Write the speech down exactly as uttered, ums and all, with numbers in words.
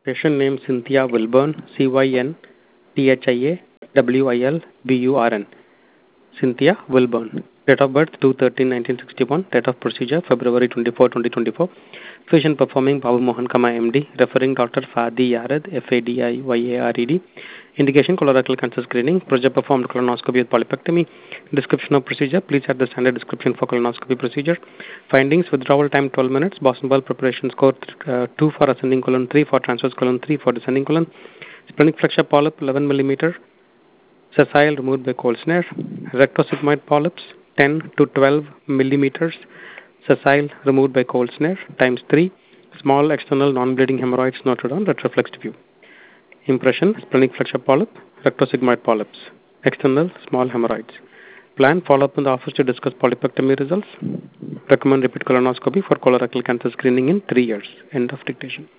Patient name Cynthia Wilburn, C Y N T H I A W I L B U R N. Cynthia Wilburn. Date of birth two thirteen nineteen sixty-one. Date of procedure February twenty-fourth twenty twenty-four. Physician performing Babu Mohan Kama M D. Referring Doctor Fadi Yared F A D I Y A R E D. Indication colorectal cancer screening. Procedure performed colonoscopy with polypectomy. Description of procedure. Please add the standard description for colonoscopy procedure. Findings: withdrawal time twelve minutes. Boston Ball preparation score uh, two for ascending colon, three for transverse colon, three for descending colon. Splenic flexure polyp eleven millimeter. Sessile removed by cold snare. Rectosigmoid polyps ten to twelve millimeters. Sessile removed by cold snare times three. Small external non-bleeding hemorrhoids noted on retroflexed view. Impression: splenic flexure polyp, rectosigmoid polyps, external small hemorrhoids. Plan: follow up in the office to discuss polypectomy results. Recommend repeat colonoscopy for colorectal cancer screening in three years. End of dictation.